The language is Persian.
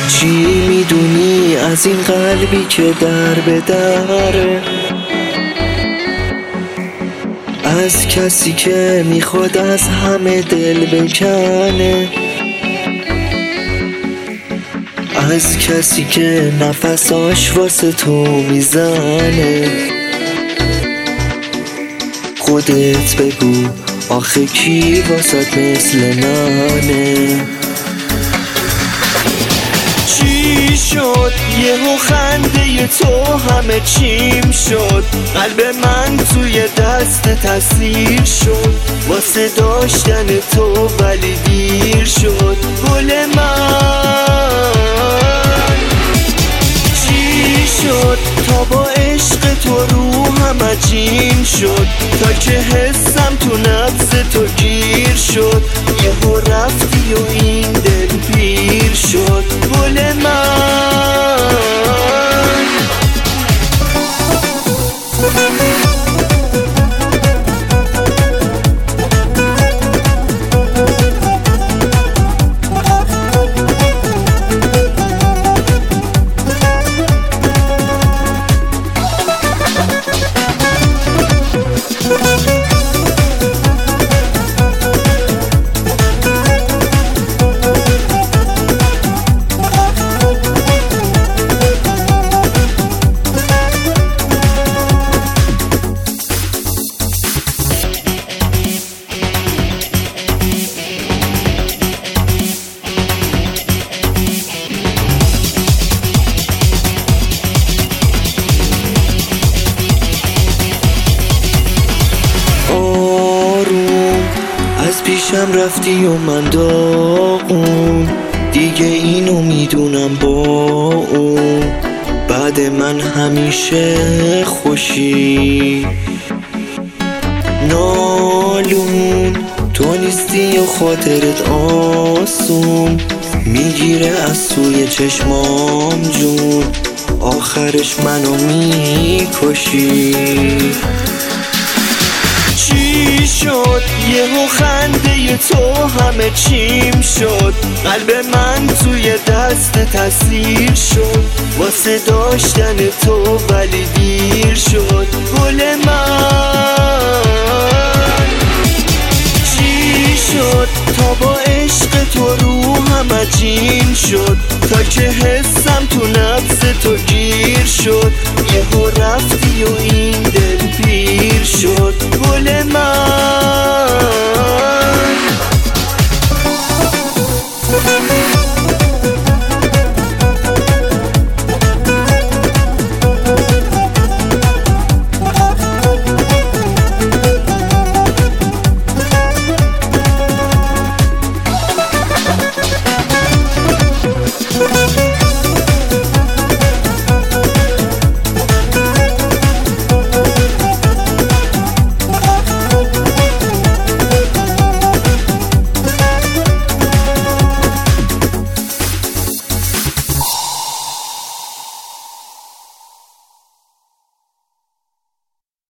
چی میدونی از این قلبی که در به دره، از کسی که میخواد از همه دل بکنه، از کسی که نفساش واسه تو میزنه. خودت بگو آخه کی واسات مثل منه؟ چی شد یهو خنده تو همه چیم شد؟ قلب من توی دست تسیر شد واسه داشتن تو، ولی دیر شد گل من. چی شد تا با عشق تو روحم عجین شد، تا که حسم تو نفس تو گیر شد، یهو رفتی و این دل پیر شد گل من. از پیشم رفتی و من داغون، دیگه اینو میدونم با اون بعد من همیشه خوشی. نالون تو نیستی و خاطرت آسون میگیره از توی چشمام جون، آخرش منو میکشی. چی شد یهو خنده تو همه چیم شد؟ قلب من توی دست تسیر شد واسه داشتن تو، ولی دیر شد گل من. چی شد تا با عشق تو روحم عجین شد، تا که حسم تو نفس تو گیر شد،